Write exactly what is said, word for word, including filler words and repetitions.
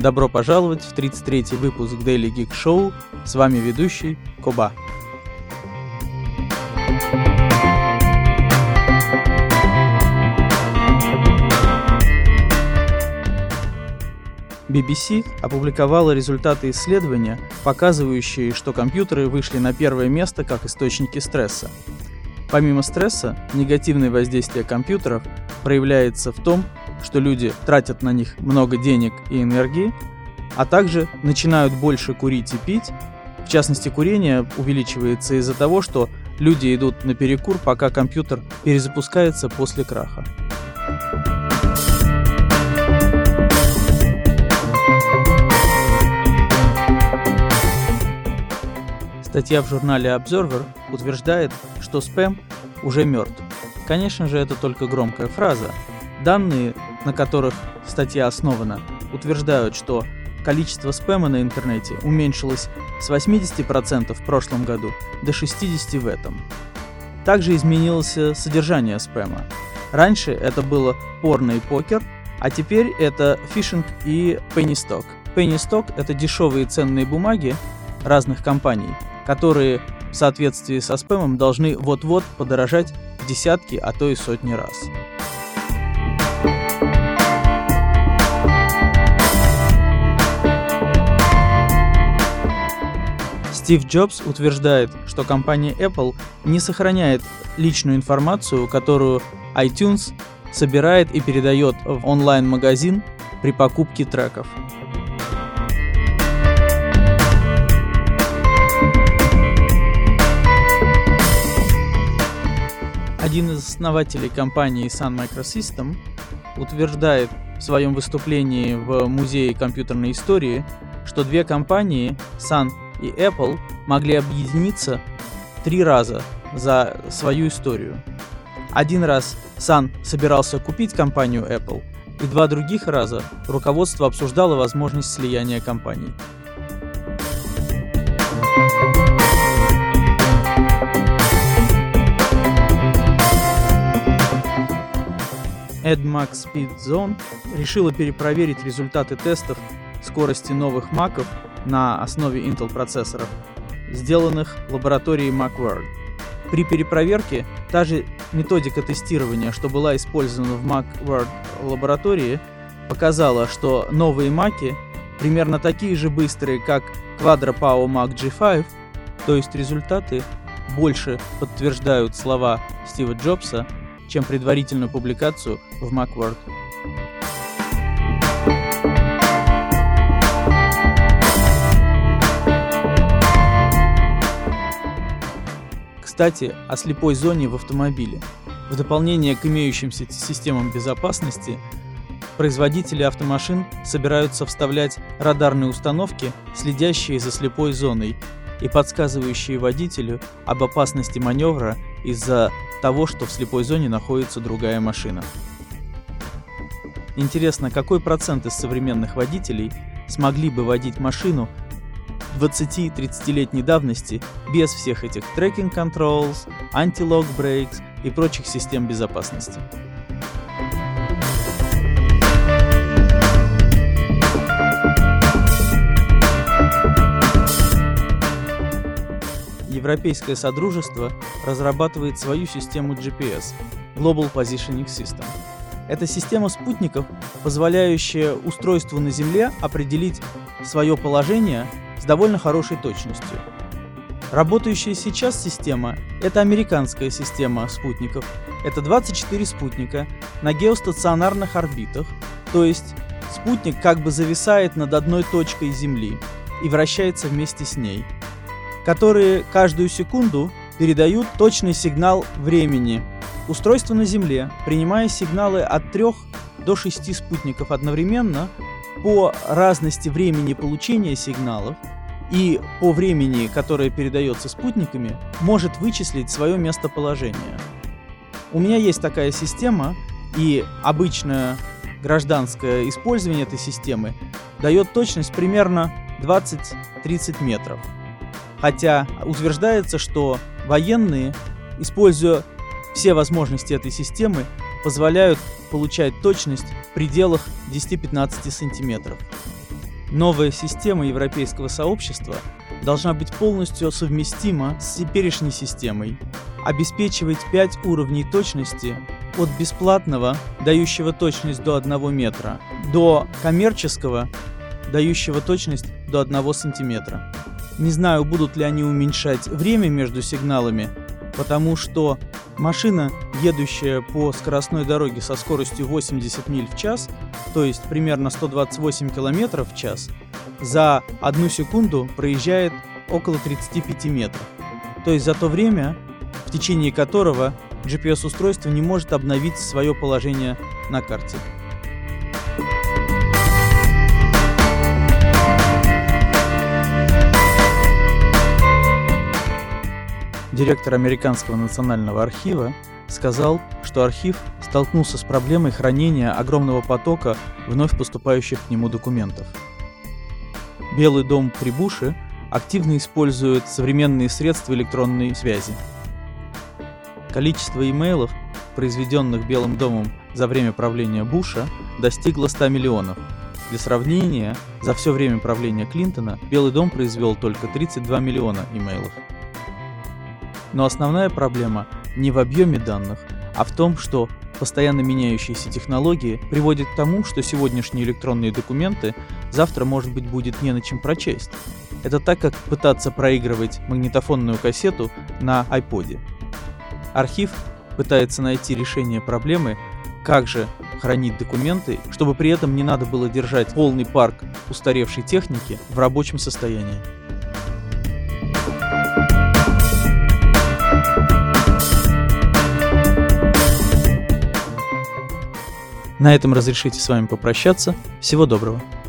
Добро пожаловать в тридцать третий выпуск Daily Geek Show. С вами ведущий Коба. би би си опубликовала результаты исследования, показывающие, что компьютеры вышли на первое место как источники стресса. Помимо стресса, негативное воздействие компьютеров проявляется в том, что люди тратят на них много денег и энергии, а также начинают больше курить и пить. В частности, курение увеличивается из-за того, что люди идут на перекур, пока компьютер перезапускается после краха. Статья в журнале Observer утверждает, что спам уже мертв. Конечно же, это только громкая фраза. Данные, на которых статья основана, утверждают, что количество спама на интернете уменьшилось с восемьдесят процентов в прошлом году до шестьдесят процентов в этом. Также изменилось содержание спама. Раньше это было порно и покер, а теперь это фишинг и penny stock. Penny stock — это дешевые ценные бумаги разных компаний, которые в соответствии со спамом должны вот-вот подорожать в десятки, а то и сотни раз. Стив Джобс утверждает, что компания Apple не сохраняет личную информацию, которую iTunes собирает и передает в онлайн-магазин при покупке треков. Один из основателей компании Sun Microsystems утверждает в своем выступлении в Музее компьютерной истории, что две компании, Sun и Apple, могли объединиться три раза за свою историю. Один раз Sun собирался купить компанию Apple, и два других раза руководство обсуждало возможность слияния компаний. AdMac Speed Zone решила перепроверить результаты тестов скорости новых Mac'ов на основе Intel процессоров, сделанных в лаборатории Macworld. При перепроверке та же методика тестирования, что была использована в Macworld лаборатории, показала, что новые Mac'и примерно такие же быстрые, как Quadro-Pao Mac джи пять, то есть результаты больше подтверждают слова Стива Джобса, чем предварительную публикацию в Macworld. Кстати, о слепой зоне в автомобиле. В дополнение к имеющимся системам безопасности, производители автомашин собираются вставлять радарные установки, следящие за слепой зоной и подсказывающие водителю об опасности маневра из-за того, что в слепой зоне находится другая машина. Интересно, какой процент из современных водителей смогли бы водить машину двадцати-тридцатилетней давности без всех этих tracking controls, anti-lock brakes и прочих систем безопасности? Европейское Содружество разрабатывает свою систему джи пи эс – Global Positioning System. Это система спутников, позволяющая устройству на Земле определить свое положение с довольно хорошей точностью. Работающая сейчас система – это американская система спутников. Это двадцать четыре спутника на геостационарных орбитах, то есть спутник как бы зависает над одной точкой Земли и вращается вместе с ней, которые каждую секунду передают точный сигнал времени. Устройство на Земле, принимая сигналы от трёх до шести спутников одновременно, по разности времени получения сигналов и по времени, которое передается спутниками, может вычислить свое местоположение. У меня есть такая система, и обычное гражданское использование этой системы дает точность примерно двадцать-тридцать метров. Хотя утверждается, что военные, используя все возможности этой системы, позволяют получать точность в пределах десять-пятнадцать сантиметров. Новая система европейского сообщества должна быть полностью совместима с теперешней системой, обеспечивать пять уровней точности от бесплатного, дающего точность до одного метра, до коммерческого, дающего точность до одного сантиметра. Не знаю, будут ли они уменьшать время между сигналами, потому что машина, едущая по скоростной дороге со скоростью восемьдесят миль в час, то есть примерно сто двадцать восемь километров в час, за одну секунду проезжает около тридцати пяти метров. То есть за то время, в течение которого джи пи эс-устройство не может обновить свое положение на карте. Директор Американского национального архива сказал, что архив столкнулся с проблемой хранения огромного потока вновь поступающих к нему документов. Белый дом при Буше активно использует современные средства электронной связи. Количество имейлов, произведенных Белым домом за время правления Буша, достигло ста миллионов. Для сравнения, за все время правления Клинтона Белый дом произвел только тридцать два миллиона имейлов. Но основная проблема не в объеме данных, а в том, что постоянно меняющиеся технологии приводят к тому, что сегодняшние электронные документы завтра, может быть, будет не на чем прочесть. Это так, как пытаться проигрывать магнитофонную кассету на айподе. Архив пытается найти решение проблемы, как же хранить документы, чтобы при этом не надо было держать полный парк устаревшей техники в рабочем состоянии. На этом разрешите с вами попрощаться. Всего доброго.